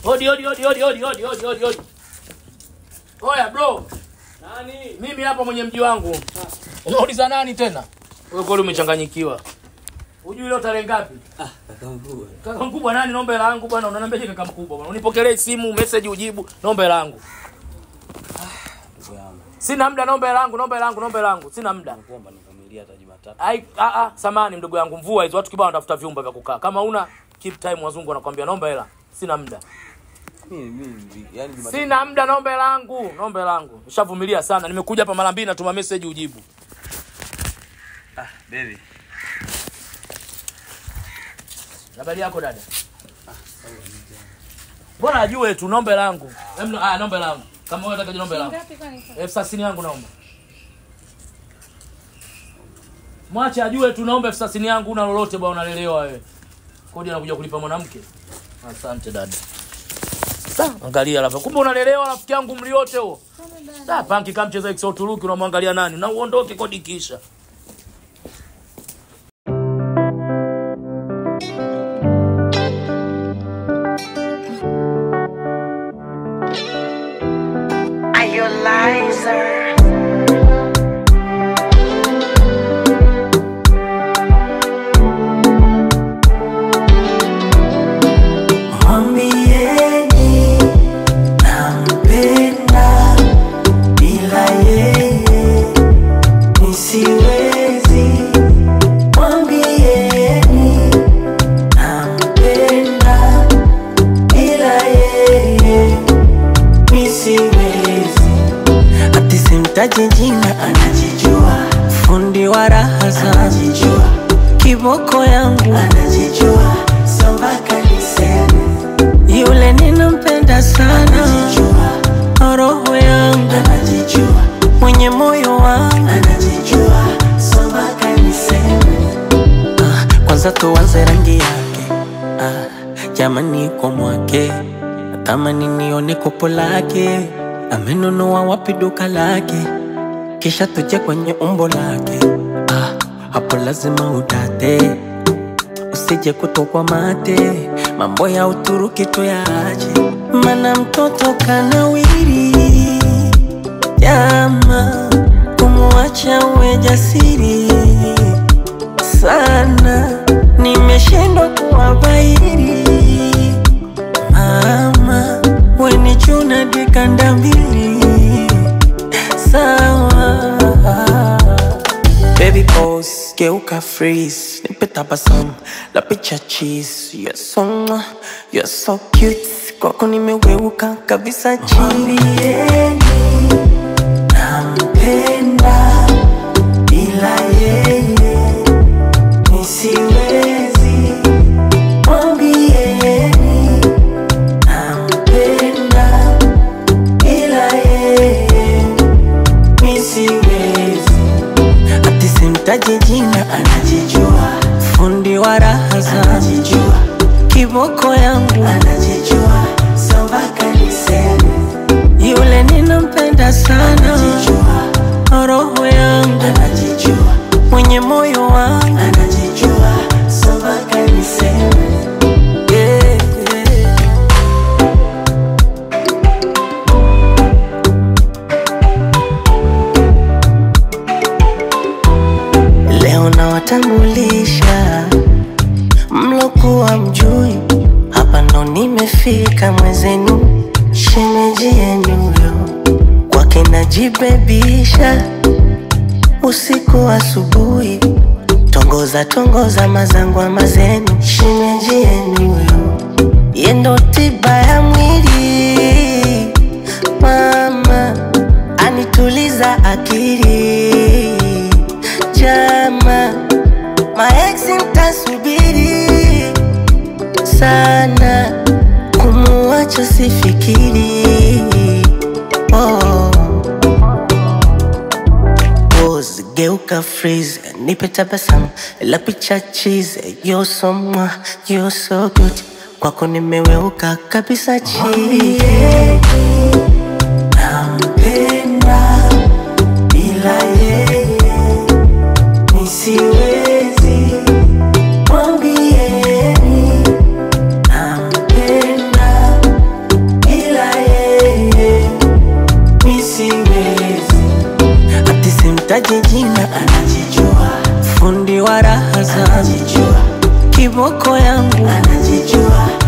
Odi. Oya bro. Nani? Mimi hapa mwenye mji wangu. Unauliza nani tena? Wewe kweli umechanganyikiwa. Unajui leo tarehe ngapi? Kaka mkubwa. Kaka mkubwa nani? Naomba hela yangu bwana. Unaniambiaje kaka mkubwa bwana? Unipokelee simu, message ujibu. Naomba hela yangu. Sina muda, naomba hela yangu. Sina muda. Nakuomba nivumilie hata Jumatatu. Samani mdogo yangu, mvua hizo watu kibao wanatafuta vyumba vya kukaa. Kama una keep time wazungu wanakuambia naomba hela. Sina muda. Mimi yani Jumatatu. Sina muda, naomba hela yangu. Nishavumilia sana. Nimekuja hapa mara mbili natuma message ujibu. Baby. Habari yako dada? Bora ajue tu naomba hela yangu. Naomba hela yangu. Kama wewe unataka naomba hela yangu. Ngapi kwani? 10,000 yangu naomba. Mwache ajue tu naomba 10,000 yangu, una lolote bwana, unalelewa wewe. Kodi anakuja kulipa mwanamke. Asante dada. Angalia alafu. Kumbe unalelewa rafiki yangu mliote huo. Panki kama mcheza XO Turuki unamwangalia nani? Na uondoke kodi kisha. Jina anajijua, fundi wa raha anajijua, kiboko yangu anajijua, samba kanisani yule ninampenda sana, anajijua, roho yangu anajijua, mwenye moyo wangu anajijua, samba kanisani. Kwanza tuanze rangi yake, jamani kwa mwake, natamani nione kopo lake, amenunua wapi duka lake, kisha tuje kwenye umbo lake. Hapo lazima udate, usije kutokwa mate, mambo ya Uturuki tuyaache, mana mtoto kanawiri. Jama kumuacha uwe jasiri sana, nimeshindwa kuwabairi. Mama weni chuna dikanda mbili sawa. Baby pose, geuka freeze, nipe tabasamu la picha cheese. You're so cute, kwako nimeweuka kabisa chini. Nampenda bila yeye nisiwezi, mwambieni nampenda bila yeye nisiwezi. Ati simtaji jina anajijua, fundi wa raha anajijua, kiboko yangu anajijua, samba kanisani yule ninampenda sana, anajijua, roho yangu anajijua, mwenye moyo wangu anajijua, samba kanisani. Leo nawatambulisha mlokuwa mjui, hapa ndo nimefika mwezenu, shemeji yenu yo, kwake najibebisha usiku asubuhi, tongoza mazangwa mazenu, shemeji yenu yo, yendo tiba ya mwili, mama anituliza akili. Jama maeksi mtasubiri sana, kumuacha sifikiri. Pose, geuka freeze, nipe tabasamu la picha cheese. You're so good, kwako nimeweuka kabisa chini. Nampenda bila yeye nisiwezi, mwambieni nampenda sina, anajijua. Fundi wa raha zangu, anajijua. Kiboko yangu, anajijua.